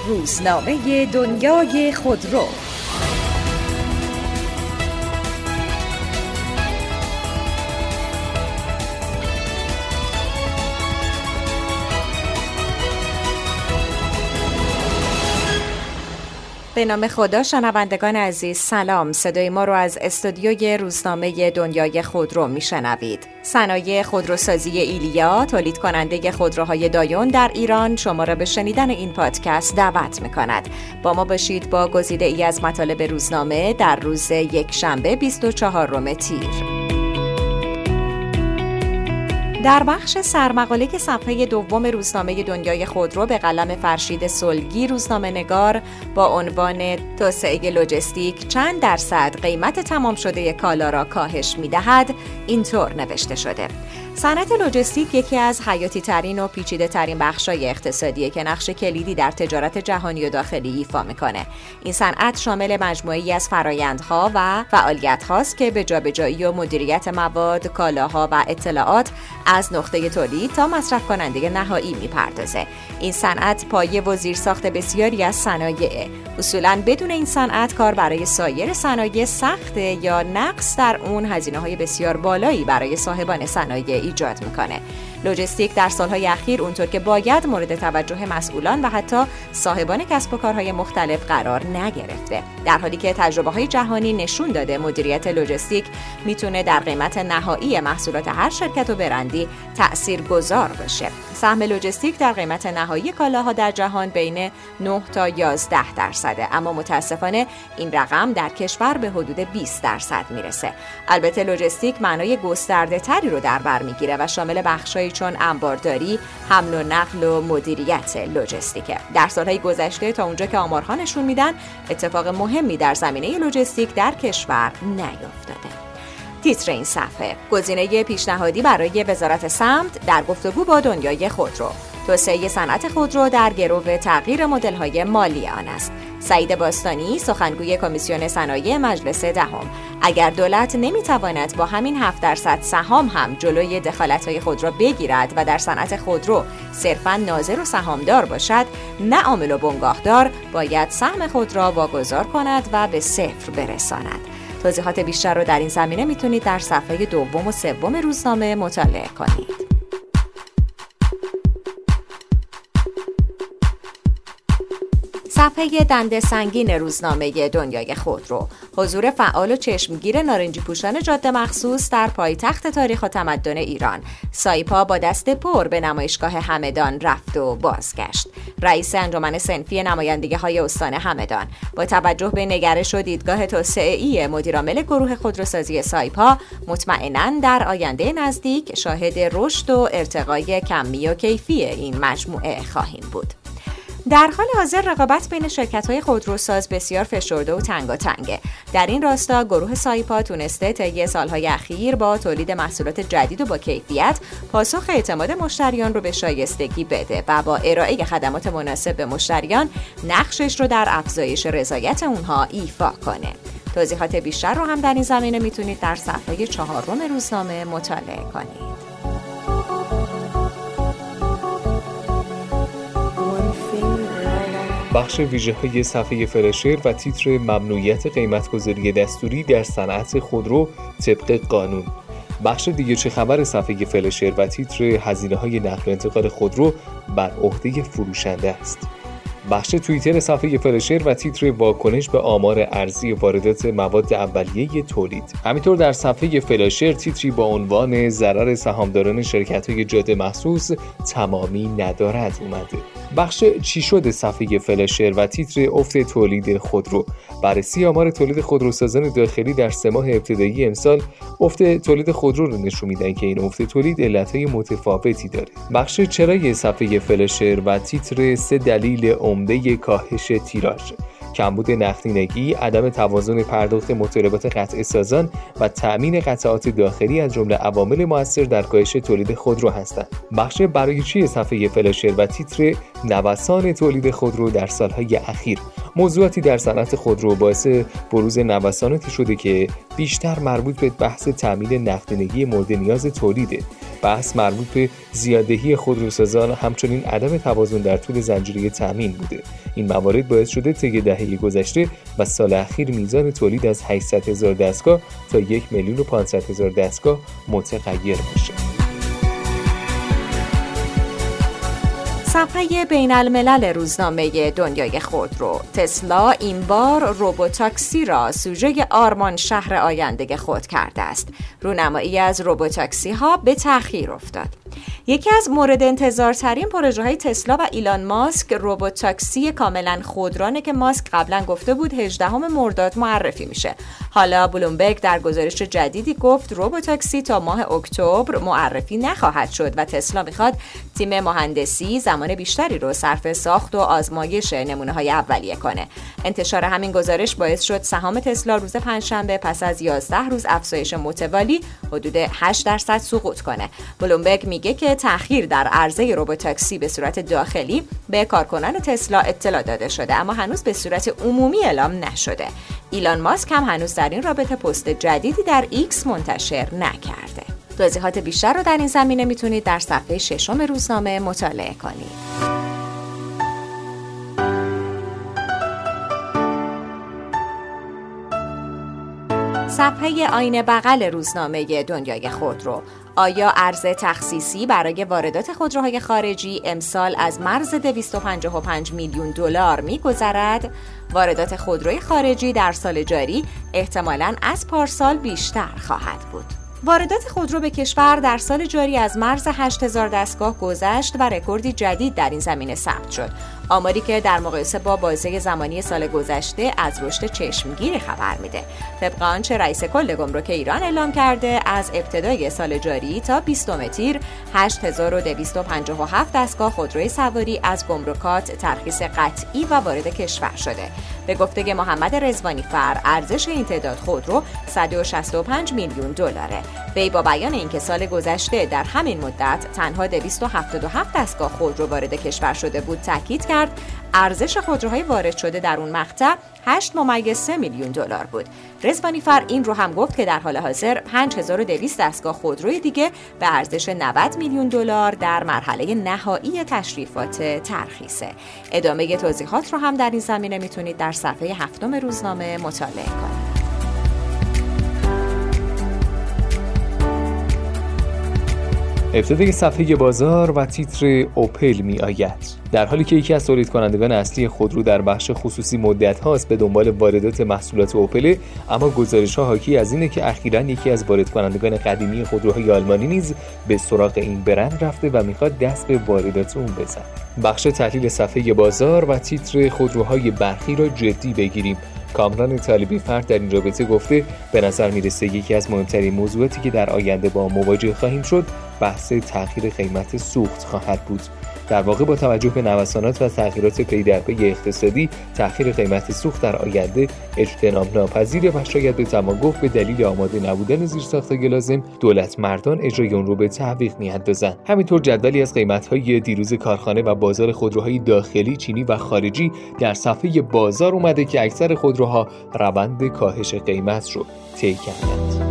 روزنامه دنیای خودرو. به نام خدا. شنوندگان عزیز سلام. صدای ما رو از استودیوی روزنامه دنیای خودرو میشنوید. صنایع خودروسازی ایلیا، تولید کننده خودروهای دایون در ایران، شما را به شنیدن این پادکست دعوت میکند. با ما باشید با گزیده ای از مطالب روزنامه در روز یکشنبه 24 تیر. در بخش سرمقاله صفحه دوم روزنامه دنیای خودرو به قلم فرشید سلگی روزنامه‌نگار با عنوان توسعه لوجستیک چند درصد قیمت تمام شده کالا را کاهش می‌دهد اینطور نوشته شده: صنعت لوجستیک یکی از حیاتی ترین و پیچیده ترین بخش‌های اقتصادیه که نقش کلیدی در تجارت جهانی و داخلی ایفا می‌کنه. این صنعت شامل مجموعه‌ای از فرآیندها و فعالیت‌هاست که به جابجایی و مدیریت مواد، کالاها و اطلاعات از نقطه تولید تا مصرف کننده نهایی می‌پردازه. این صنعت پایه و زیرساخت بسیاری از صنایع. اصولاً بدون این صنعت کار برای سایر صنایع سخته یا نقص در اون هزینه‌های بسیار بالایی برای صاحبان صنایع ایجاد میکنه. لوجستیک در سالهای اخیر اونطور که باید مورد توجه مسئولان و حتی صاحبان کسب و کارهای مختلف قرار نگرفته، در حالی که تجربه‌های جهانی نشون داده مدیریت لوجستیک میتونه در قیمت نهایی محصولات هر شرکت و برندی تأثیرگذار باشه. سهم لوجستیک در قیمت نهایی کالاها در جهان بین 9 تا 11%، اما متاسفانه این رقم در کشور به حدود 20% میرسه. البته لوجستیک معنای گسترده تری رو در بر میگیره و شامل بخشایی چون انبارداری، حمل و نقل و مدیریت لوجستیکه. در سالهای گذشته تا اونجا که آمارها نشون میدن اتفاق مهمی در زمینه لوجستیک در کشور نیفتاده. تیتر این صفحه: گزینه پیشنهادی برای وزارت سمت در گفتگو با دنیای خودرو. توسعه صنعت خودرو در گرو تغییر مدل‌های مالی آن است. سعید باستانی، سخنگوی کمیسیون صنایع مجلس دهم: اگر دولت نمیتواند با همین 7% سهام هم جلوی دخالت‌های خود را بگیرد و در صنعت خودرو صرفاً ناظر و سهامدار باشد، نه عامل و بنگاهدار، باید سهم خود را واگذار کند و به صفر برساند. توضیحات بیشتر رو در این زمینه میتونید در صفحه دوم و سوم روزنامه مطالعه کنید. صفحه دنده سنگین روزنامه دنیای خودرو: حضور فعال و چشمگیر نارنجی پوشان جاده مخصوص در پایتخت تاریخ و تمدن ایران. سایپا با دست پر به نمایشگاه همدان رفت و بازگشت. رئیس انجمن صنفی نمایندگی‌های استان همدان: با توجه به نگرش و دیدگاه توسعه‌ای مدیرعامل گروه خودروسازی سایپا، مطمئناً در آینده نزدیک شاهد رشد و ارتقای کمی و کیفی این مجموعه خواهیم بود. در حال حاضر رقابت بین شرکت‌های خودروساز بسیار فشرده و تنگاتنگه. در این راستا گروه سایپا تونسته طی سالهای اخیر با تولید محصولات جدید و با کیفیت پاسخ اعتماد مشتریان رو به شایستگی بده و با ارائه خدمات مناسب به مشتریان نقشش رو در افزایش رضایت اونها ایفا کنه. توضیحات بیشتر رو هم در این زمینه میتونید در صفحه 4 روزنامه مطالعه کنید. بخش ویژه‌های صفحه فلاشر و تیتر: ممنوعیت قیمت‌گذاری دستوری در صنعت خودرو طبق قانون. بخش دیگه چه خبر صفحه فلاشر و تیتر: هزینه‌های نقل و انتقال خودرو بر عهده فروشنده است. بخش توییتر صفحه فلاشر و تیتر: واکنش به آمار ارزی واردات مواد اولیه تولید. همینطور در صفحه فلاشر تیتری با عنوان ضرر سهامداران شرکت‌های جاده مخصوص تمامی ندارد اومده. بخش چی شده صفحه فلاشر و تیتر: افت تولید خودرو. بررسی آمار تولید خودروسازان داخلی در 3 ماه ابتدایی امسال افت تولید خودرو رو نشون میدن که این افت تولید علت‌های متفاوتی داره. بخش چرای صفحه فلاشر و تیتر: 3 دلیل عمده کاهش تیراژ. کمبود نقدینگی، عدم توازن پرداخت مطالبات قطع سازان و تأمین قطعات داخلی از جمله عوامل مؤثر در کاهش تولید خودرو هستند. بخش برای چی صفحه فلاشر و تیتر: نوسان تولید خودرو در سالهای اخیر. موضوعاتی در صنعت خودرو باعث بروز نوساناتی شده که بیشتر مربوط به بحث تأمین نقدینگی مورد نیاز تولیده. بحث مربوط به زیادهی خودروسازان همچنین عدم توازن در طول زنجیره تامین بوده. این موارد باعث شده طی دهه گذشته و سال اخیر میزان تولید از 800,000 دستگاه تا 1,500,000 دستگاه متغیر بشه. صفحه بین الملل روزنامه دنیای خودرو: تسلا این بار روبوتاکسی را سوژه آرمان شهر آینده خود کرده است. رونمایی از روبوتاکسی ها به تأخیر افتاد. یکی از مورد انتظارترین پروژه‌های تسلا و ایلان ماسک روبوتاکسی کاملا خودرانه که ماسک قبلا گفته بود 18 مرداد معرفی میشه. حالا بلومبرگ در گزارش جدیدی گفت روبوتاکسی تا ماه اکتبر معرفی نخواهد شد و تسلا میخواد تیم مهندسی زمان بیشتری رو صرف ساخت و آزمایش نمونه‌های اولیه کنه. انتشار همین گزارش باعث شد سهام تسلا روز پنجشنبه پس از 11 روز افزایش متوالی حدود 8% سقوط کنه. بلومبرگ میگه که تأخیر در عرضه روبوتاکسی به صورت داخلی به کارکنان تسلا اطلاع داده شده اما هنوز به صورت عمومی اعلام نشده. ایلان ماسک هم هنوز در این رابطه پست جدیدی در ایکس منتشر نکرده. توضیحات بیشتر رو در این زمینه میتونید در صفحه 6 روزنامه مطالعه کنید. صفحه آینه بغل روزنامه دنیای خودرو: آیا ارز تخصیصی برای واردات خودروهای خارجی امسال از مرز 255 میلیون دلار می‌گذرد؟ واردات خودروی خارجی در سال جاری احتمالاً از پارسال بیشتر خواهد بود. واردات خودرو به کشور در سال جاری از مرز 8,000 دستگاه گذشت و رکوردی جدید در این زمینه ثبت شد. آماری که در مقایسه با بازه زمانی سال گذشته از رشد چشمگیری خبر میده. طبق آنچه رئیس کل گمرک ایران اعلام کرده، از ابتدای سال جاری تا 20 تیر 8257 دستگاه خودروی سواری از گمرکات ترخیص قطعی و وارد کشور شده. به گفته محمد رضوانی‌فر، ارزش این تعداد خودرو 165 میلیون دلاره. وی با بیان اینکه سال گذشته در همین مدت تنها 277 دستگاه خودرو وارد کشور شده بود، تاکید کرد ارزش خودروهای وارد شده در اون مقطع 8.3 میلیون دلار بود. رضوانی‌فر این رو هم گفت که در حال حاضر 5200 دستگاه خودروی دیگه به ارزش 90 میلیون دلار در مرحله نهایی تشریفات ترخیصه. ادامه توضیحات رو هم در این زمینه میتونید در صفحه 7 روزنامه مطالعه کنید. ابتدای صفحه بازار و تیتر اوپل می آید. در حالی که یکی از تولید کنندگان اصلی خودرو در بخش خصوصی مدت هاست به دنبال واردات محصولات اوپل، اما گزارش ها حاکی از اینه که اخیراً یکی از وارد کنندگان قدیمی خودروهای آلمانی نیز به سراغ این برند رفته و میخواد دست به واردات اون بزنه. بخش تحلیل صفحه بازار و تیتر خودروهای برقی را جدی بگیریم. کامران طالبی فرد در این رابطه گفته به نظر میرسه یکی از مهمترین موضوعاتی که در آینده با مواجه خواهیم شد بحث تأخیر قیمت سوخت خواهد بود. در واقع با توجه به نوسانات و تغییرات پی در پی اقتصادی، تأخیر قیمت سوخت در آینده اجتناب ناپذیره و شاید بتوان گفت به دلیل آماده نبودن زیرساخت‌های لازم دولت مردان اجرای اون رو به تعویق می‌اندازند. همینطور جدولی از قیمت‌های دیروز کارخانه و بازار خودروهای داخلی چینی و خارجی در صفحه بازار اومده که اکثر خودروها روند کاهش قیمت رو طی کردند.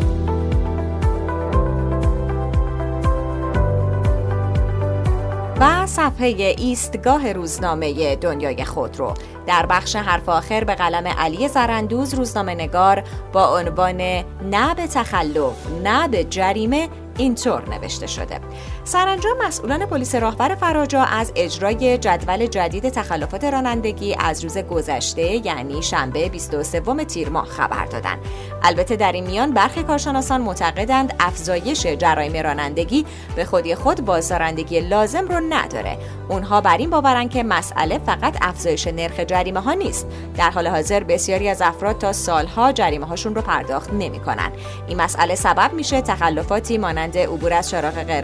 و صفحه ایستگاه روزنامه دنیای خودرو در بخش حرف آخر به قلم علی زرندوز روزنامه‌نگار با عنوان نه به تخلف نه به جریمه اینطور نوشته شده: سرانجام مسئولان پلیس راهور فراجا از اجرای جدول جدید تخلفات رانندگی از روز گذشته یعنی شنبه 23 تیر ماه خبر دادند. البته در این میان برخی کارشناسان معتقدند افزایش جرایم رانندگی به خودی خود بازدارندگی لازم رو نداره. اونها بر این باورن که مسئله فقط افزایش نرخ جریمه ها نیست. در حال حاضر بسیاری از افراد تا سالها جریمه هاشون رو پرداخت نمی‌کنن. این مسئله سبب میشه تخلفاتی مانند عبور از چراغ قرمز،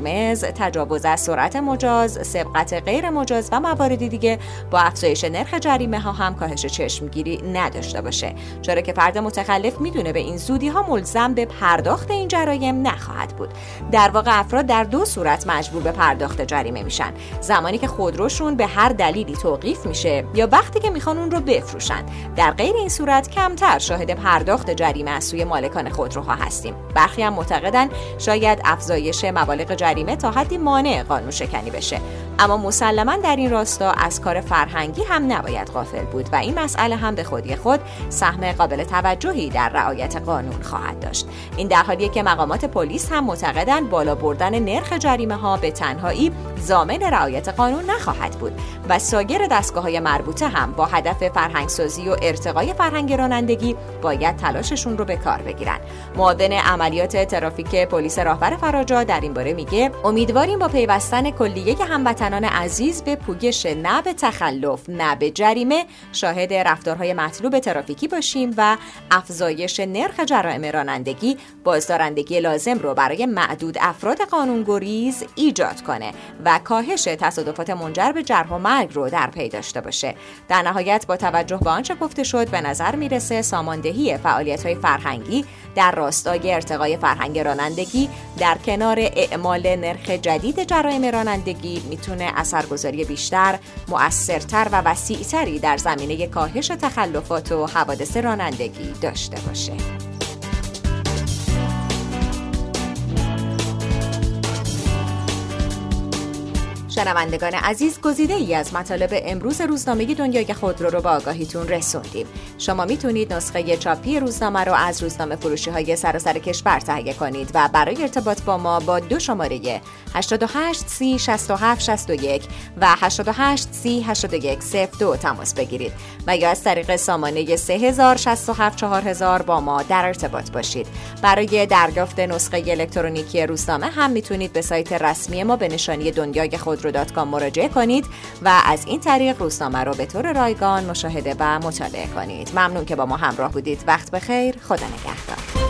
تجاوز از سرعت مجاز، سبقت غیر مجاز و مواردی دیگه با افزایش نرخ جریمه ها هم کاهش چشمگیری نداشته باشه، چرا که فرد متخلف میدونه به این زودی ها ملزم به پرداخت این جرایم نخواهد بود. در واقع افراد در دو صورت مجبور به پرداخت جریمه میشن: زمانی که خودروشون به هر دلیلی توقیف میشه یا وقتی که میخوان اون رو بفروشن. در غیر این صورت کمتر شاهد پرداخت جریمه از سوی مالکان خودروها هستیم. برخی هم معتقدن شاید افزایش مبالغ جریمه تا حدی مانع قانون شکنی بشه، اما مسلماً در این راستا از کار فرهنگی هم نباید غافل بود و این مسئله هم به خودی خود سهم قابل توجهی در رعایت قانون خواهد داشت. این در حالیه که مقامات پلیس هم معتقدن بالا بردن نرخ جریمه ها به تنهایی ضامن رعایت قانون نخواهد بود و سایر دستگاه‌های مربوطه هم با هدف فرهنگسازی و ارتقای فرهنگ رانندگی باید تلاششون رو به کار بگیرن. معاون عملیات ترافیک پلیس راهور فراجا در این باره میگه امیدواریم با پیوستن کلیه هموطنان عزیز به پویش نه به تخلف نه به جریمه شاهد رفتارهای مطلوب ترافیکی باشیم و افزایش نرخ جرائم رانندگی بازدارندگی لازم رو برای معدود افراد قانونگریز ایجاد کنه و کاهش تصادفات منجر به جرح و مرگ رو در پی داشته باشه. در نهایت با توجه به آنچه گفته شد به نظر میرسه ساماندهی فعالیت‌های فرهنگی در راستای ارتقای فرهنگ رانندگی در کنار اعمال نرخ جدید جرایم رانندگی میتونه اثرگذاری بیشتر، مؤثرتر و وسیع‌تری در زمینه کاهش تخلفات و حوادث رانندگی داشته باشه. شنوندگان عزیز، گزیده‌ای از مطالب امروز روزنامه دنیای خودرو رو به آگاهیتون رسوندیم. شما میتونید نسخه چاپی روزنامه رو از روزنامه فروشی‌های سراسر کشور تهیه کنید و برای ارتباط با ما با 2 شماره 88 30 67 61 و 88 30 81 02 تماس بگیرید و یا از طریق سامانه 3067 4000 با ما در ارتباط باشید. برای دریافت نسخه الکترونیکی روزنامه هم میتونید به سایت رسمی ما به نشانی دنیای خودرو مراجعه کنید و از این طریق روزنامه رو به طور رایگان مشاهده و مطالعه کنید. ممنون که با ما همراه بودید. وقت بخیر. خدا نگهدار.